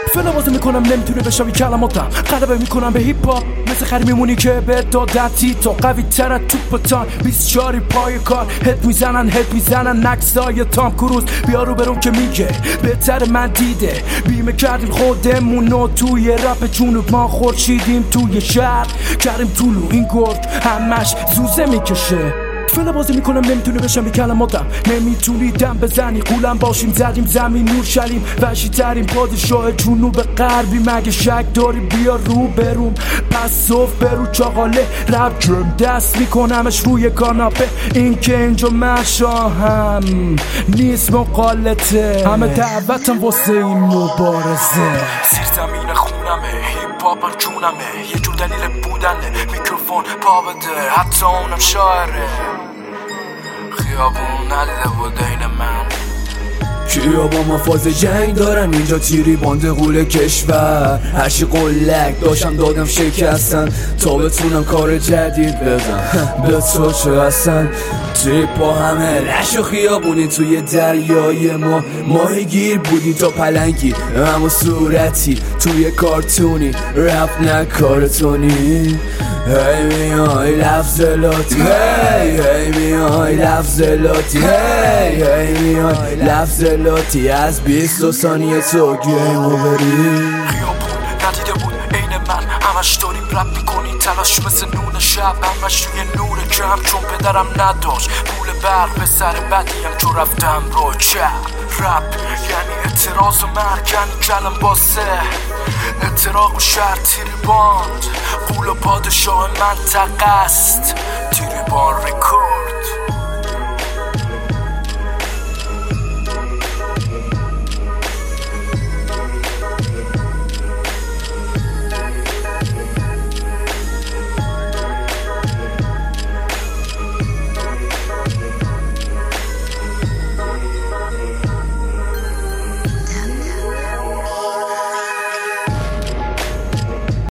فعلا بازی میکنم نمیتونه بشوی کلماتم، غلبه میکنم به هیپ هاپ مثل خری میمونی که به دادن تیتا قوی تر از توپتان 24 پای کار هد میزنن نکسای تام کروز بیا رو برون که میگه بهتر من دیده بیمه کردیم خودمونو توی رپ جنوب ما خورشیدیم توی شهر کردیم طولو این گرگ همش زوزه میکشه فعلا بازی میکنم نمیتونه بشم بی کلماتم نمیتونی دم بزنی قولم باشیم زدیم زمین نور شلیم وحشی ترین پادشاه جنوب غربی مگه شک داری بیا رو برون پس صف برو چاقاله رب جرم دست میکنمش روی کاناپه این که اینجا من شاهم نیست مقالطه همه دعوتم واسه این مبارزه زیر زمین خونمه هیپ هاپ جونمه یه جور دلیل بودنه میکروفون پا بده حتی اونم شاعره خیابون نله بود این من کیا با ما فاز جنگ دارن اینجا تیری باند قول کشور هرچی قلک داشتم دادم شکستن تا بتونم کار جدید بزن به تو چه هستن تریپ با همه رش و خیابونی توی دریای ما ماهیگیر بودی تا پلنگی اما صورتی توی کارتونی رپ نکارتونی هی میای لفظ لاتی هی میای لفظ لاتی هی میای لفظ لاتی از 20 ثانیه تو گیم اووری خیابون ندیده بود عین من همش داریم رپ میکنی تلاش مثل نون شب همش روی نور کم چون پدرم نداشت پول برق به سر بدیم چون رفتم رو چه رپ یعنی اعتراض و مرگ یعنی کلم باسه اعتراق و شهر تیریباند قول و پادشاه منطقه است تیریبان ریکورد